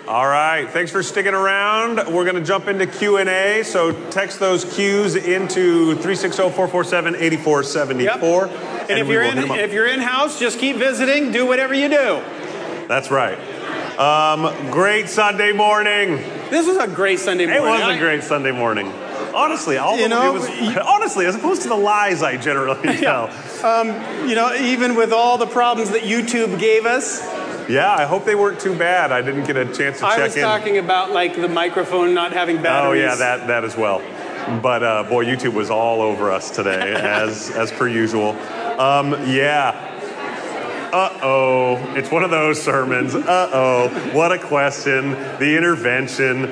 All right, thanks for sticking around. We're going to jump into Q&A, so text those Qs into 360-447-8474. Yep. And if you're in-house, just keep visiting. Do whatever you do. That's right. Great Sunday morning. This was a great Sunday morning. It was a great Sunday morning. Honestly, honestly, as opposed to the lies I generally tell. Even with all the problems that YouTube gave us. Yeah, I hope they weren't too bad. I didn't get a chance to check in. I was talking about like the microphone not having batteries. Oh yeah, that as well. But boy, YouTube was all over us today, as per usual. It's one of those sermons. What a question. The intervention.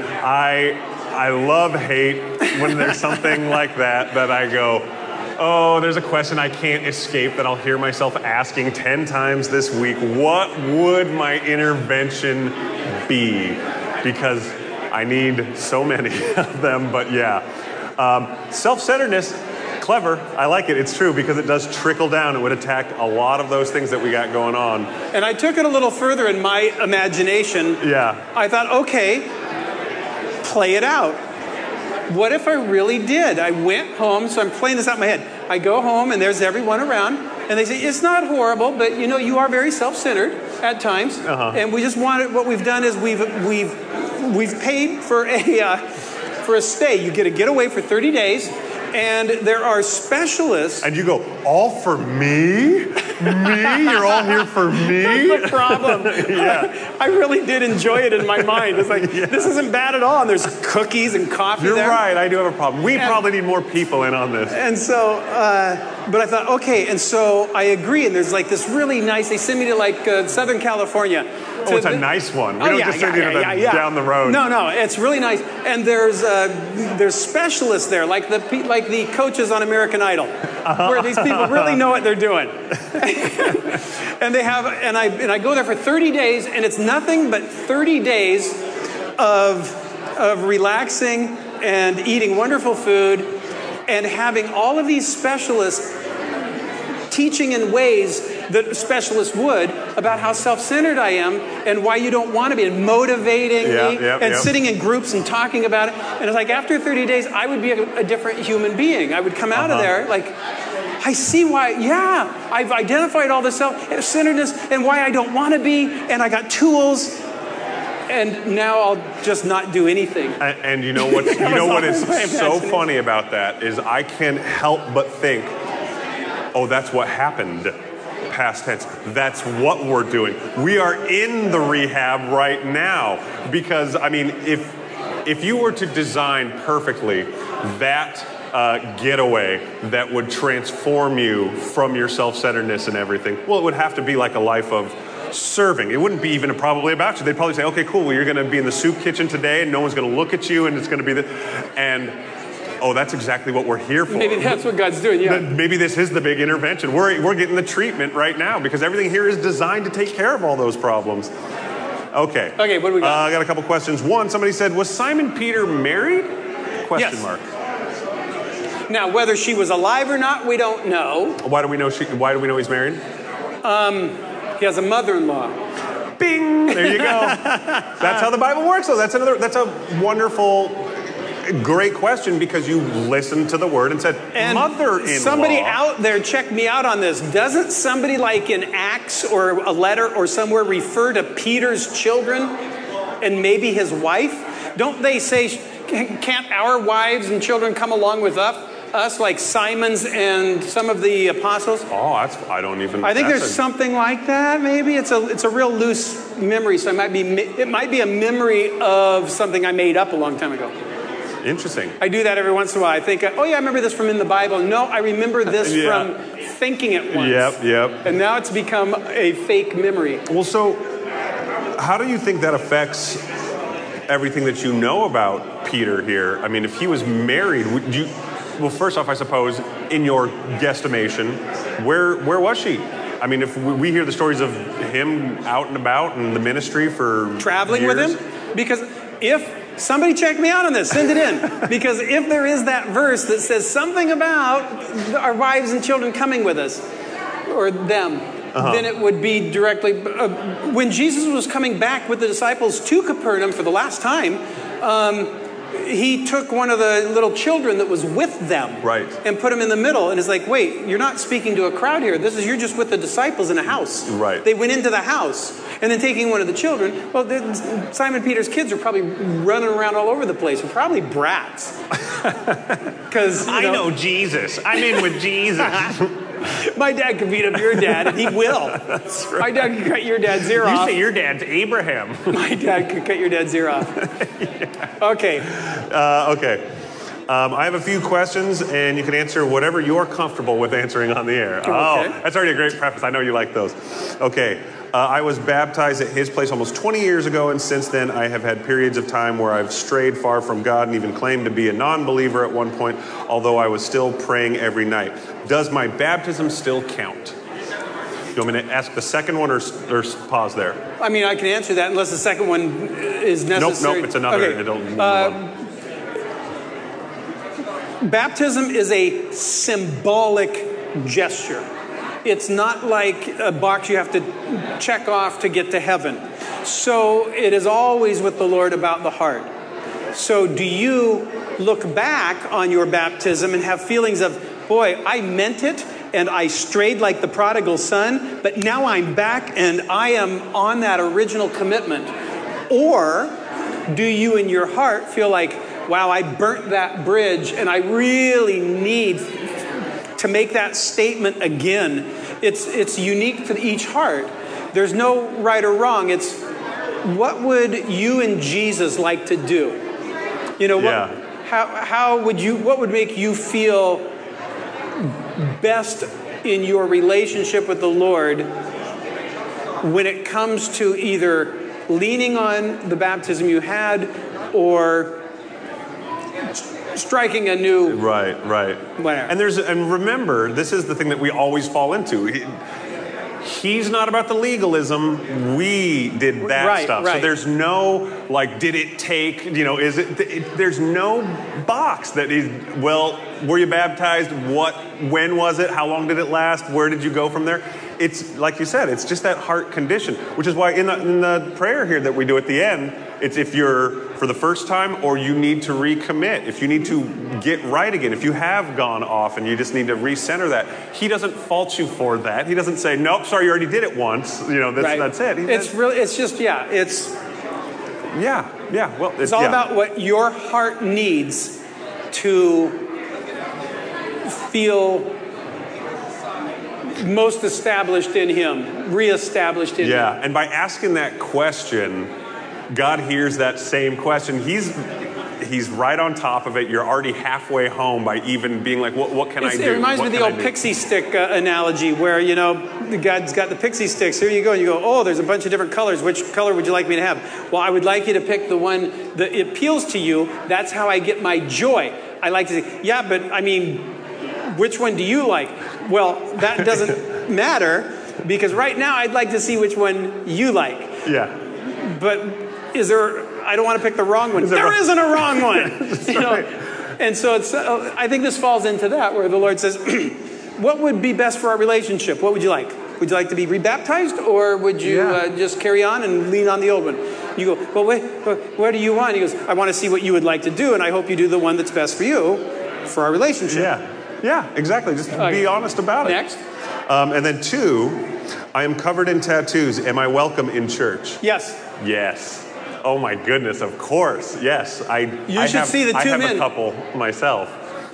I love hate when there's something like that I go, oh, there's a question I can't escape that I'll hear myself asking 10 times this week. What would my intervention be? Because I need so many of them, but yeah. Self-centeredness, clever. I like it. It's true because it does trickle down. It would attack a lot of those things that we got going on. And I took it a little further in my imagination. Yeah. I thought, okay, play it out. What if I really did? I went home, so I'm playing this out in my head. I go home and there's everyone around, and they say, it's not horrible, but you are very self-centered at times. And we just wanted, what we've done is we've paid for a stay. You get a getaway for 30 days. And there are specialists. And you go, all for me? Me? You're all here for me? That's the problem. Yeah. I really did enjoy it in my mind. It's like, this isn't bad at all. And there's cookies and coffee there. You're right. I do have a problem. We probably need more people in on this. And so, but I thought, okay. And so I agree. And there's like this really nice, they send me to like Southern California. Oh, it's a nice one. We don't just send you to down the road. No, it's really nice. And there's specialists there, like the coaches on American Idol, where these people really know what they're doing. And I go there for 30 days, and it's nothing but 30 days of relaxing and eating wonderful food and having all of these specialists teaching in ways that specialists would about how self-centered I am and why you don't want to be, and motivating me, and sitting in groups and talking about it. And it's like after 30 days, I would be a different human being. I would come out of there like, I see why, I've identified all the self-centeredness and why I don't want to be, and I got tools, and now I'll just not do anything. And you know what is so funny about that is I can't help but think, oh, that's what happened. Past tense. That's what we're doing. We are in the rehab right now. Because, I mean, if you were to design perfectly that getaway that would transform you from your self-centeredness and everything, well, it would have to be like a life of serving. It wouldn't be even probably about you. They'd probably say, okay, cool, well, you're going to be in the soup kitchen today and no one's going to look at you and it's going to be oh, that's exactly what we're here for. Maybe that's what God's doing, yeah. Maybe this is the big intervention. We're getting the treatment right now because everything here is designed to take care of all those problems. Okay. Okay, what do we got? I got a couple questions. One, somebody said, was Simon Peter married? Question mark. Now, whether she was alive or not, we don't know. Why do we know he's married? He has a mother-in-law. Bing! There you go. That's how the Bible works, though. That's a wonderful, great question because you listened to the word and said, mother-in-law. Somebody out there checked me out on this. Doesn't somebody like in Acts or a letter or somewhere refer to Peter's children and maybe his wife? Don't they say, can't our wives and children come along with us like Simon's and some of the apostles? Oh, I think there's something like that. Maybe it's a real loose memory. So it might be a memory of something I made up a long time ago. Interesting. I do that every once in a while. I think, oh yeah, I remember this from in the Bible. No, I remember this from thinking it once. Yep. And now it's become a fake memory. Well, so how do you think that affects everything that you know about Peter here? I mean, if he was married, well, first off, I suppose, in your guesstimation, where was she? I mean, if we hear the stories of him out and about in the ministry for traveling years. with him, because if somebody check me out on this, send it in, because if there is that verse that says something about our wives and children coming with us, or them, than it would be directly. When Jesus was coming back with the disciples to Capernaum for the last time, he took one of the little children that was with them and put him in the middle. And it's like, wait, you're not speaking to a crowd here. You're just with the disciples in a house. Right. They went into the house. And then taking one of the children, well, Simon Peter's kids are probably running around all over the place. They're probably brats. Because I know Jesus. I'm in with Jesus. My dad could beat up your dad, and he will. That's right. My dad could cut your dad's ear off. You say your dad's Abraham. My dad could cut your dad's ear off. Okay. Okay. I have a few questions, and you can answer whatever you're comfortable with answering on the air. Okay. Oh, that's already a great preface. I know you like those. Okay. I was baptized at his place almost 20 years ago, and since then I have had periods of time where I've strayed far from God and even claimed to be a non-believer at one point, although I was still praying every night. Does my baptism still count? You want me to ask the second one or pause there? I mean, I can answer that unless the second one is necessary. Nope, it's another. Okay. It'll move on. Baptism is a symbolic gesture. It's not like a box you have to check off to get to heaven. So it is always with the Lord about the heart. So do you look back on your baptism and have feelings of, boy, I meant it and I strayed like the prodigal son, but now I'm back and I am on that original commitment? Or do you in your heart feel like, wow, I burnt that bridge and I really need to make that statement again? It's unique to each heart. There's no right or wrong. It's what would you and Jesus like to do? You know, what would make you feel best in your relationship with the Lord when it comes to either leaning on the baptism you had or striking a new whatever. And remember, this is the thing that we always fall into. He's not about the legalism. We did that stuff. So there's no like, did it take? Is it? There's no box that is. Well, were you baptized? What? When was it? How long did it last? Where did you go from there? It's like you said. It's just that heart condition, which is why in the prayer here that we do at the end, it's if you're for the first time or you need to recommit, if you need to get right again, if you have gone off and you just need to recenter that. He doesn't fault you for that. He doesn't say, nope, sorry, you already did it once. That's it. Well, it's all about what your heart needs to feel most established in him, reestablished in him. Yeah, and by asking that question, God hears that same question. He's right on top of it. You're already halfway home by even being like, what can I do? It reminds me of the old pixie stick analogy where, God's got the pixie sticks. Here you go. And you go, oh, there's a bunch of different colors. Which color would you like me to have? Well, I would like you to pick the one that appeals to you. That's how I get my joy. I like to say, yeah, but I mean, which one do you like? Well, that doesn't matter because right now I'd like to see which one you like. Yeah. But I don't want to pick the wrong one. There isn't a wrong one. And so I think this falls into that where the Lord says, what would be best for our relationship? What would you like? Would you like to be rebaptized or would you just carry on and lean on the old one? You go, well, wait, what do you want? He goes, I want to see what you would like to do and I hope you do the one that's best for you for our relationship. Yeah, exactly. Just be honest about it. Next. And then 2, I am covered in tattoos. Am I welcome in church? Yes. Oh my goodness, of course. Yes. I have a couple myself.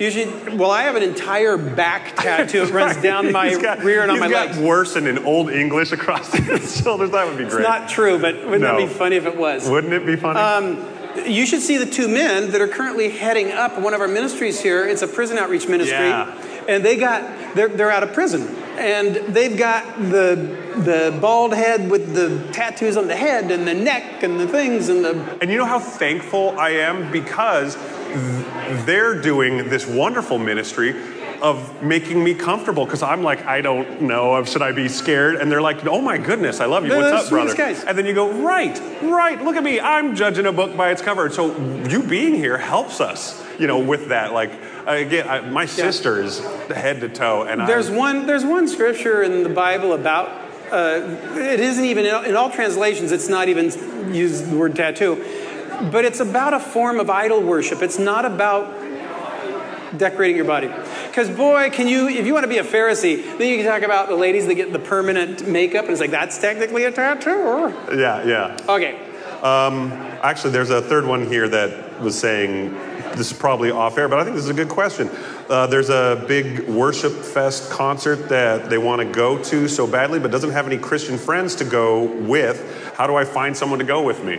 I have an entire back tattoo that runs down my rear and on my legs. He's got worse and in Old English across his shoulders. That would be great. It's not true, but wouldn't that be funny if it was? Wouldn't it be funny? You should see the 2 men that are currently heading up one of our ministries here. It's a prison outreach ministry. And they're out of prison. And they've got the bald head with the tattoos on the head and the neck and the things and you know how thankful I am because they're doing this wonderful ministry of making me comfortable because I'm like, I don't know, should I be scared? And they're like, oh my goodness, I love you. What's up, brother? Guys. And then you go, right, look at me. I'm judging a book by its cover. So you being here helps us, with that. Like, again, my sister is head to toe. And there's one scripture in the Bible about It isn't even, in all translations, it's not even used the word tattoo. But it's about a form of idol worship. It's not about decorating your body. Because boy, if you want to be a Pharisee, then you can talk about the ladies that get the permanent makeup, and it's like, that's technically a tattoo. Yeah. Okay. Actually, there's a third one here that was saying, this is probably off air, but I think this is a good question. There's a big worship fest concert that they want to go to so badly, but doesn't have any Christian friends to go with. How do I find someone to go with me?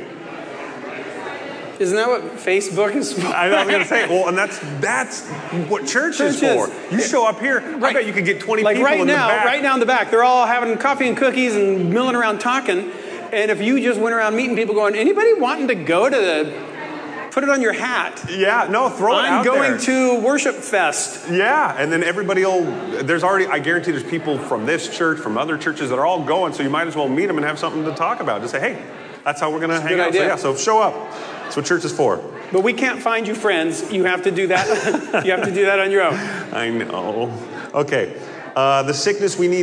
Isn't that what Facebook is for? I was going to say, well, and that's what church is for. You show up here, I bet you could get 20 people in the back. Right now in the back, they're all having coffee and cookies and milling around talking. And if you just went around meeting people going, anybody wanting to go to put it on your hat. Yeah, no, throw it out there. I'm going to Worship Fest. Yeah, and then everybody I guarantee there's people from this church, from other churches that are all going, so you might as well meet them and have something to talk about. Just say, hey, that's how we're going to hang out. Idea. So show up. That's what church is for. But we can't find you friends. You have to do that. You have to do that on your own. I know. Okay. The sickness we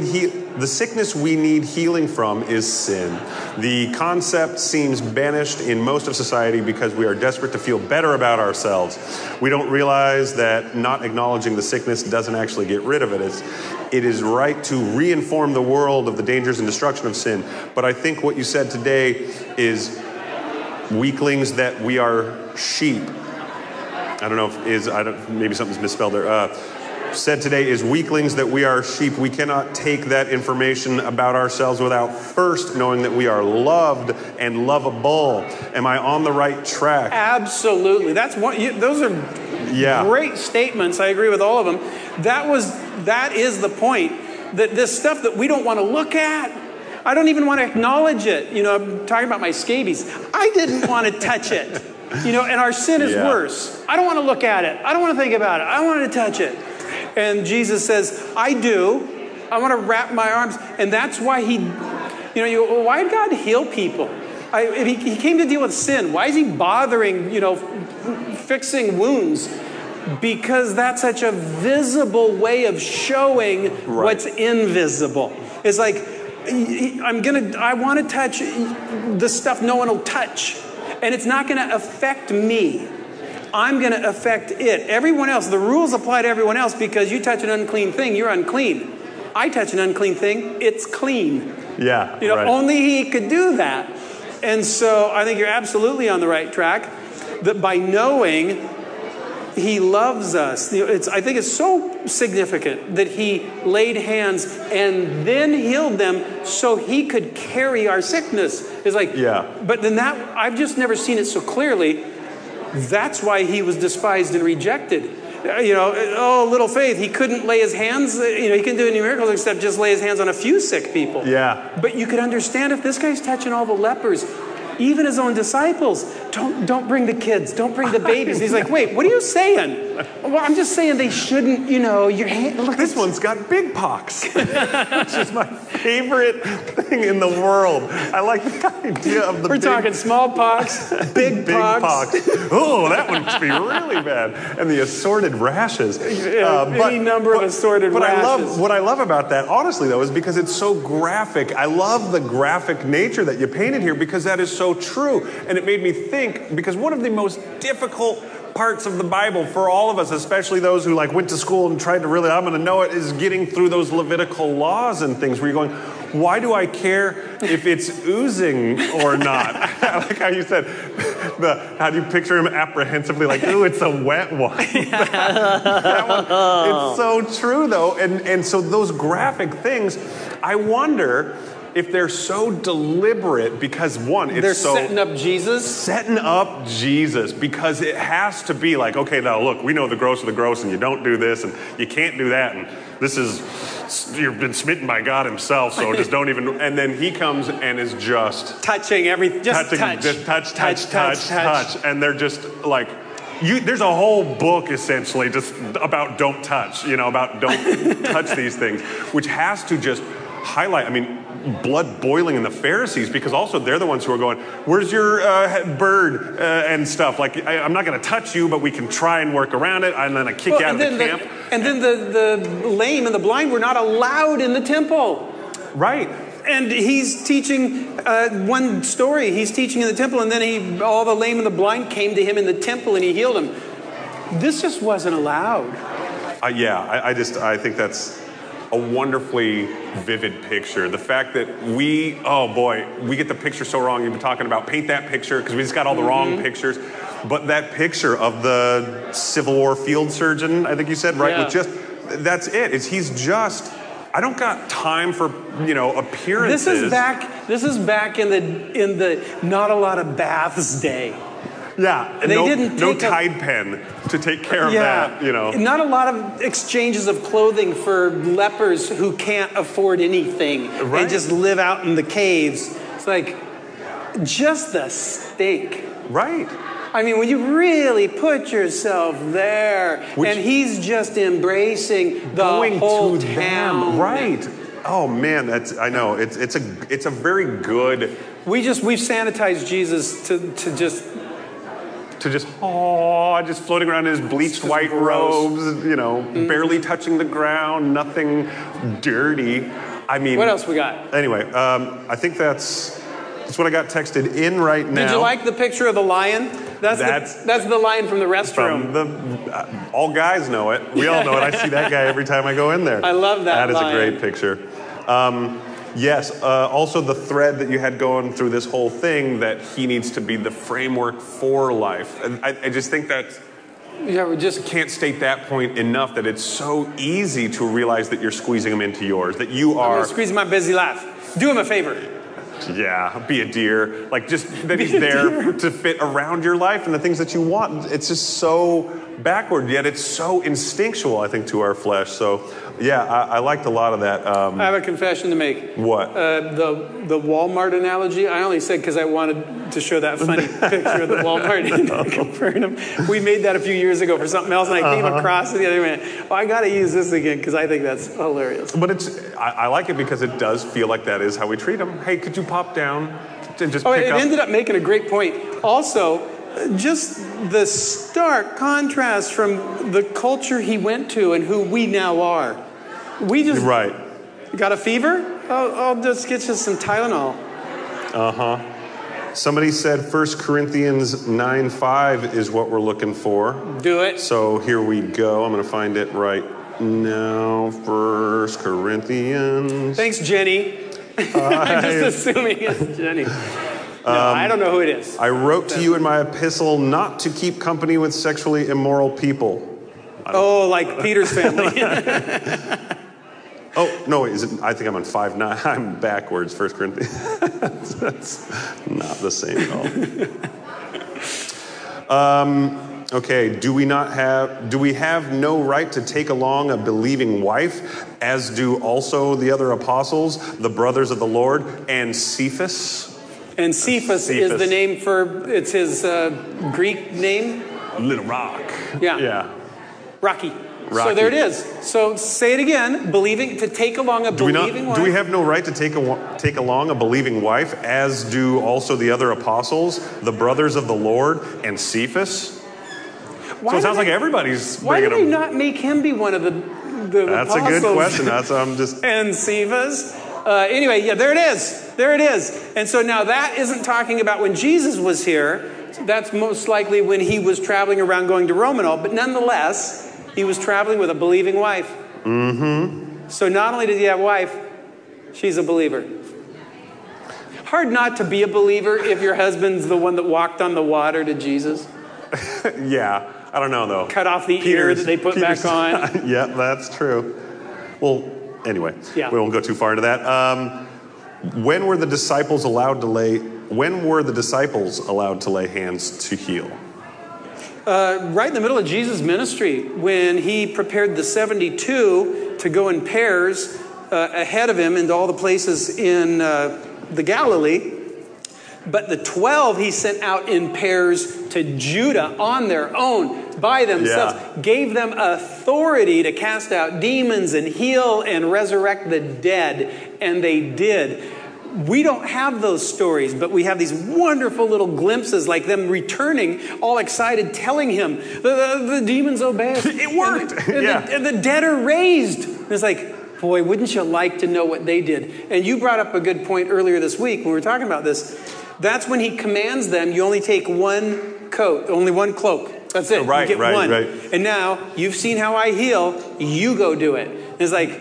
need healing from is sin. The concept seems banished in most of society because we are desperate to feel better about ourselves. We don't realize that not acknowledging the sickness doesn't actually get rid of it. It is right to re-inform the world of the dangers and destruction of sin. But I think what you said today is weaklings, that we are sheep. I don't know maybe something's misspelled there. Said today is weaklings, that we are sheep. We cannot take that information about ourselves without first knowing that we are loved and lovable. Am I on the right track? Absolutely. Those are great statements. I agree with all of them. That is the point. That this stuff that we don't want to look at, I don't even want to acknowledge it. I'm talking about my scabies. I didn't want to touch it. And our sin is worse. I don't want to look at it. I don't want to think about it. I don't want to touch it. And Jesus says, I do. I want to wrap my arms. And that's why you go, well, why did God heal people? If he came to deal with sin. Why is he bothering, fixing wounds? Because that's such a visible way of showing what's invisible. It's like, I want to touch the stuff no one will touch. And it's not going to affect me. I'm going to affect it. Everyone else, the rules apply to everyone else because you touch an unclean thing, you're unclean. I touch an unclean thing, it's clean. Yeah. Only he could do that. And so I think you're absolutely on the right track, that by knowing he loves us. I think it's so significant that he laid hands and then healed them so he could carry our sickness. It's like, but then I've just never seen it so clearly. That's why he was despised and rejected. Little faith. He couldn't lay his hands, he couldn't do any miracles except just lay his hands on a few sick people. Yeah. But you could understand if this guy's touching all the lepers, even his own disciples, don't bring the kids, don't bring the babies. He's like, wait, what are you saying? Well, I'm just saying they shouldn't, your hand. Look, this one's got big pox, which is my favorite thing in the world. I like the idea of the We're talking smallpox, big pox. Oh, that one must be really bad. And the assorted rashes. Any number of assorted rashes. What I love about that, honestly, though, is because it's so graphic. I love the graphic nature that you painted here because that is so true. And it made me think, because one of the most difficult parts of the Bible for all of us, especially those who went to school and tried to really, I'm going to know it, is getting through those Levitical laws and things where you're going, why do I care if it's oozing or not? I like how you said, how do you picture him apprehensively ooh, it's a wet one. That one, it's so true though. And so those graphic things, I wonder if they're so deliberate because they're setting up Jesus? Setting up Jesus because it has to be okay, now look, we know the gross of the gross and you don't do this and you can't do that and you've been smitten by God himself, so just don't even, and then he comes and is just touching everything, touch. And they're just there's a whole book essentially just about don't touch, about don't touch these things, which has to just highlight, blood boiling in the Pharisees because also they're the ones who are going, where's your bird and stuff? I'm not going to touch you, but we can try and work around it. And then I kick you out of the camp. And then the lame and the blind were not allowed in the temple. Right. And he's teaching one story. He's teaching in the temple, and then all the lame and the blind came to him in the temple, and he healed them. This just wasn't allowed. I think that's a wonderfully vivid picture. The fact that we get the picture so wrong. You've been talking about paint that picture because we just got all the wrong pictures. But that picture of the Civil War field surgeon, I think you said, right? Yeah. That's it. He's just, I don't got time for, appearances. This is back in the not a lot of baths day. Yeah, no Tide pen to take care of that, Not a lot of exchanges of clothing for lepers who can't afford anything and just live out in the caves. It's like, just the stink. Right. I mean, when you really put yourself there, and he's just embracing the whole town. Right. Oh man, I know. It's a very good. We've sanitized Jesus to just floating around in his bleached white robes, barely touching the ground, nothing dirty. I mean, what else we got? Anyway, I think that's what I got texted in right now. Did you like the picture of the lion? That's the lion from the restroom. All guys know it. We all know it. I see that guy every time I go in there. I love that. That is a great picture. Yes. Also, the thread that you had going through this whole thing, that he needs to be the framework for life. And I just think that we just can't state that point enough, that it's so easy to realize that you're squeezing him into yours, that you are... I'm squeezing my busy life. Do him a favor. Yeah, be a deer. Like, just that he's there to fit around your life and the things that you want. It's just so backward, yet it's so instinctual, I think, to our flesh. So, yeah, I liked a lot of that. I have a confession to make. What? The Walmart analogy, I only said because I wanted to show that funny picture of the Walmart in Capernaum. We made that a few years ago for something else, and I came across it the other way. I got to use this again because I think that's hilarious. But I like it because it does feel like that is how we treat them. Hey, could you pop down and just pick up? It ended up making a great point. Also, just the stark contrast from the culture he went to and who we now are. We just got a fever? I'll just get you some Tylenol. Somebody said 1 Corinthians 9:5 is what we're looking for. Do it. So here we go. I'm going to find it right now. 1 Corinthians. Thanks, Jenny. I'm just assuming it's Jenny. No, I don't know who it is. I wrote to you in my epistle not to keep company with sexually immoral people. Like Peter's family. Oh, no, is it? I think I'm on 5:9. I'm backwards, 1 Corinthians. That's not the same at all. Okay, do we have no right to take along a believing wife, as do also the other apostles, the brothers of the Lord, and Cephas? And Cephas is the name it's his Greek name? Little Rock. Yeah. Rocky. So there it is. So say it again. To take along a believing wife. Do we have no right to take along a believing wife, as do also the other apostles, the brothers of the Lord, and Cephas? So it sounds like everybody's bringing him. Why did they not make him be one of the apostles? That's a good question. That's I'm just. And Cephas. Anyway, there it is. There it is. And so now that isn't talking about when Jesus was here. That's most likely when he was traveling around going to Rome and all. But nonetheless, he was traveling with a believing wife. Mm-hmm. So not only did he have a wife, she's a believer. Hard not to be a believer if your husband's the one that walked on the water to Jesus. Yeah, I don't know though. Cut off the ear that they put back on. Yeah, that's true. Well, anyway, we won't go too far into that. When were the disciples allowed to lay hands to heal? Right in the middle of Jesus' ministry, when he prepared the 72 to go in pairs ahead of him into all the places in the Galilee. But the 12 he sent out in pairs to Judah on their own, by themselves. Yeah. Gave them authority to cast out demons and heal and resurrect the dead. And they did. We don't have those stories, but we have these wonderful little glimpses, like them returning, all excited, telling him, the demons obey us. It worked. And the dead are raised. And it's like, boy, wouldn't you like to know what they did? And you brought up a good point earlier this week when we were talking about this. That's when he commands them, you only take one coat, only one cloak. That's it. Right, you get one. right. And now, you've seen how I heal, you go do it. And it's like,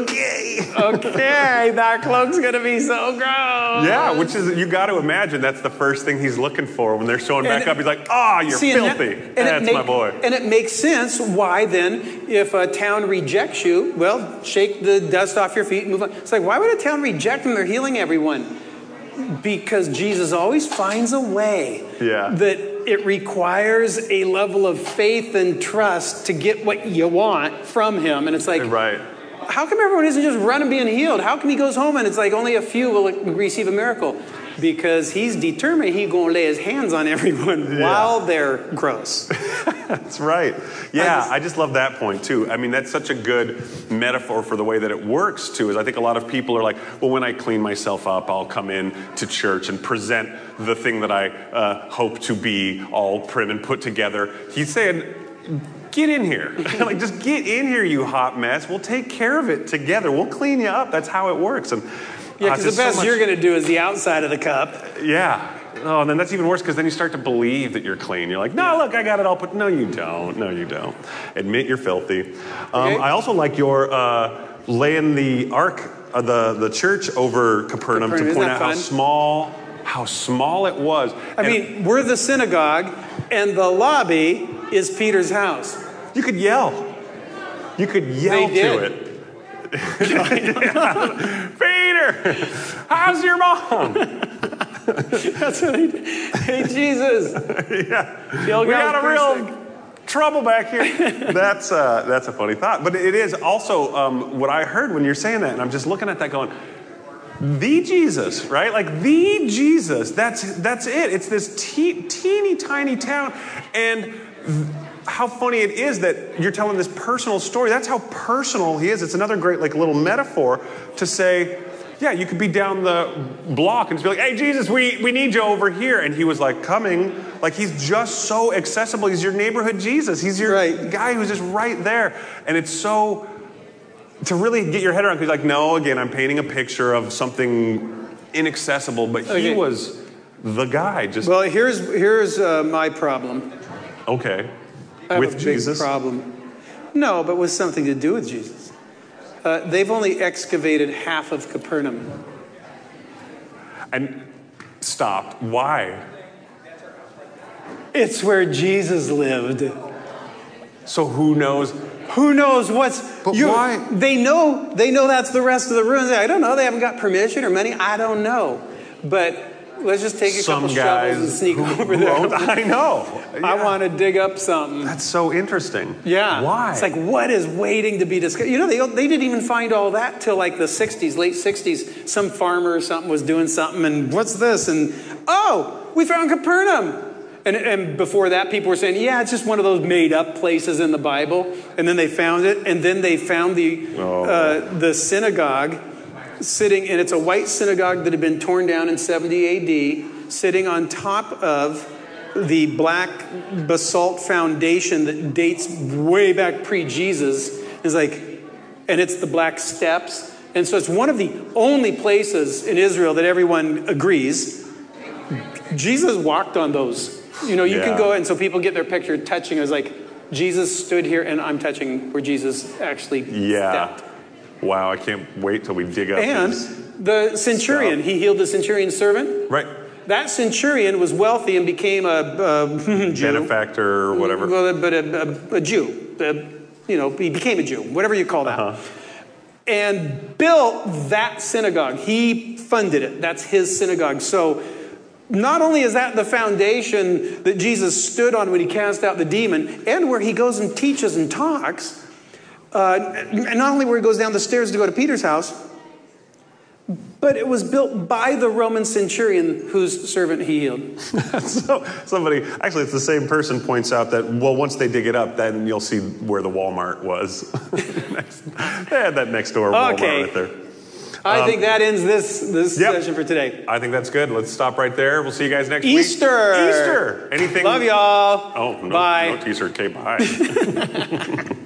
okay, that cloak's going to be so gross. Yeah, which is, you got to imagine that's the first thing he's looking for when they're showing back up. He's like, you're filthy. That's my boy. And it makes sense why then, if a town rejects you, well, shake the dust off your feet and move on. It's like, why would a town reject them? They're healing everyone. Because Jesus always finds a way that it requires a level of faith and trust to get what you want from him. And it's like, how come everyone isn't just running being healed? How come he goes home and it's like only a few will receive a miracle? Because he's determined he's going to lay his hands on everyone while they're gross. That's right. Yeah, I just love that point too. I mean, that's such a good metaphor for the way that it works too, is I think a lot of people are like, well, when I clean myself up, I'll come in to church and present the thing that I hope to be all prim and put together. He's saying, get in here. Like, just get in here, you hot mess. We'll take care of it together. We'll clean you up. That's how it works. And yeah, because the best you're going to do is the outside of the cup. Yeah. Oh, and then that's even worse because then you start to believe that you're clean. You're like, no, look, I got it all put. No, you don't. No, you don't. Admit you're filthy. I also like your laying the ark, the church over Capernaum to point out how small it was. I mean, we're the synagogue, and the lobby is Peter's house. You could yell. You could yell to it. Peter, how's your mom? That's what he did. Hey, Jesus. We got a real trouble back here. That's a funny thought. But it is also what I heard when you're saying that, and I'm just looking at that going, the Jesus, right? Like the Jesus. That's it. It's this teeny tiny town. And how funny it is that you're telling this personal story. That's how personal he is. It's another great little metaphor to say, yeah, you could be down the block and just be like, hey, Jesus, we need you over here. And he was like coming. Like, he's just so accessible. He's your neighborhood Jesus. He's your guy who's just right there. And it's so, to really get your head around, because like, no, again, I'm painting a picture of something inaccessible, but he was the guy. Well, here's my problem. Okay. I have a big problem. No, but with something to do with Jesus. They've only excavated half of Capernaum. And stopped. Why? It's where Jesus lived. So who knows? Who knows what's... But why? They know that's the rest of the ruins. I don't know. They haven't got permission or money. I don't know. But... let's just take a couple shovels and sneak over there. I know. Yeah. I want to dig up something. That's so interesting. Yeah. Why? It's like, what is waiting to be discovered? You know, they didn't even find all that till like the 60s, late 60s. Some farmer or something was doing something, and what's this? And, we found Capernaum. And before that, people were saying, yeah, it's just one of those made-up places in the Bible. And then they found it, and then they found the synagogue sitting, and it's a white synagogue that had been torn down in 70 AD, sitting on top of the black basalt foundation that dates way back pre-Jesus. It's like, and it's the black steps. And so it's one of the only places in Israel that everyone agrees Jesus walked on those. You know, you can go, and so people get their picture touching. It was like, Jesus stood here, and I'm touching where Jesus actually stepped. Wow, I can't wait till we dig up. And the centurion, he healed the centurion's servant. Right. That centurion was wealthy and became a Jew. Benefactor or whatever. Well, but a Jew. He became a Jew, whatever you call that. And built that synagogue. He funded it. That's his synagogue. So not only is that the foundation that Jesus stood on when he cast out the demon, and where he goes and teaches and talks, and not only where he goes down the stairs to go to Peter's house, but it was built by the Roman centurion whose servant he healed. So actually it's the same person points out that, well, once they dig it up, then you'll see where the Walmart was. They had that next door Walmart right there. I think that ends this session for today. I think that's good. Let's stop right there. We'll see you guys next week. Easter. Anything? Love y'all. Oh, no, bye. No t-shirt. Okay, bye.